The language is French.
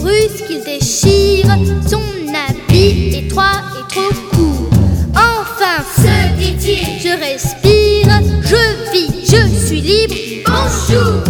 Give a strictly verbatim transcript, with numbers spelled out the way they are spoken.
brusque, il déchire son habit étroit et trop court. Enfin, se dit-il, je respire, je vis, je suis libre. bonjour.